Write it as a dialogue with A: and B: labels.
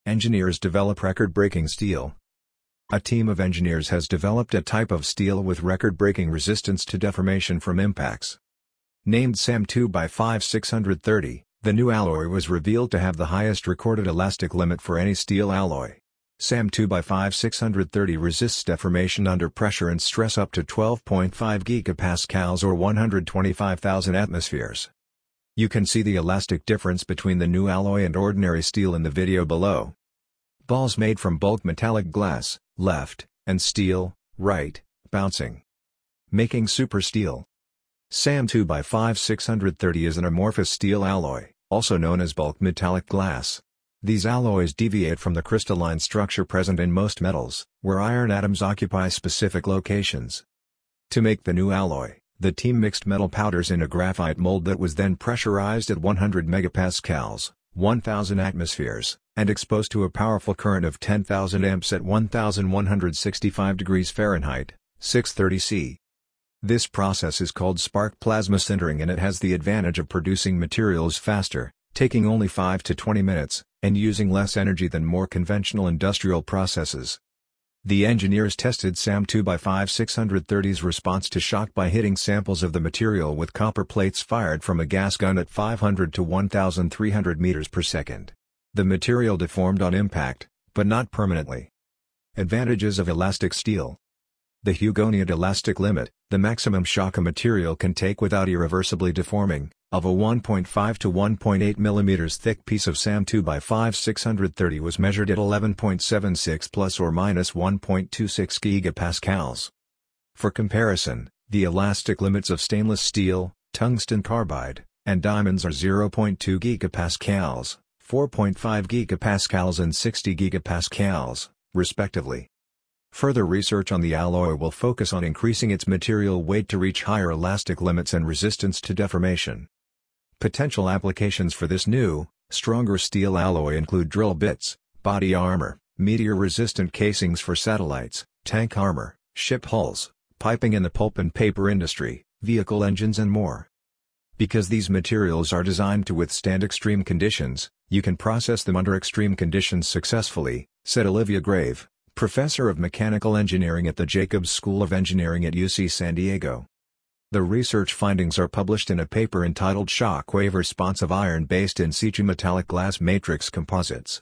A: Engineers develop record-breaking steel. A team of engineers has developed a type of steel with record-breaking resistance to deformation from impacts. Named SAM 2x5630, the new alloy was revealed to have the highest recorded elastic limit for any steel alloy. SAM 2x5630 resists deformation under pressure and stress up to 12.5 gigapascals or 125,000 atmospheres. You can see the elastic difference between the new alloy and ordinary steel in the video below. Balls made from bulk metallic glass, left, and steel, right, bouncing. Making super steel. SAM 2x5630 is an amorphous steel alloy, also known as bulk metallic glass. These alloys deviate from the crystalline structure present in most metals, where iron atoms occupy specific locations. To make the new alloy, the team mixed metal powders in a graphite mold that was then pressurized at 100 megapascals, 1000 atmospheres, and exposed to a powerful current of 10,000 amps at 1165 degrees Fahrenheit, 630 C. This process is called spark plasma sintering and it has the advantage of producing materials faster, taking only 5 to 20 minutes, and using less energy than more conventional industrial processes. The engineers tested SAM 2x5630's response to shock by hitting samples of the material with copper plates fired from a gas gun at 500 to 1,300 meters per second. The material deformed on impact, but not permanently. Advantages of elastic steel. The Hugoniot elastic limit, the maximum shock a material can take without irreversibly deforming, of a 1.5 to 1.8 mm thick piece of SAM 2x5630 was measured at 11.76 plus or minus 1.26 gigapascals. For comparison, the elastic limits of stainless steel, tungsten carbide, and diamonds are 0.2 gigapascals, 4.5 gigapascals and 60 gigapascals, respectively. Further research on the alloy will focus on increasing its material weight to reach higher elastic limits and resistance to deformation. Potential applications for this new, stronger steel alloy include drill bits, body armor, meteor-resistant casings for satellites, tank armor, ship hulls, piping in the pulp and paper industry, vehicle engines and more. Because these materials are designed to withstand extreme conditions, you can process them under extreme conditions successfully, said Olivia Grave, professor of mechanical engineering at the Jacobs School of Engineering at UC San Diego. The research findings are published in a paper entitled Shockwave Response of Iron-Based In Situ Metallic Glass Matrix Composites.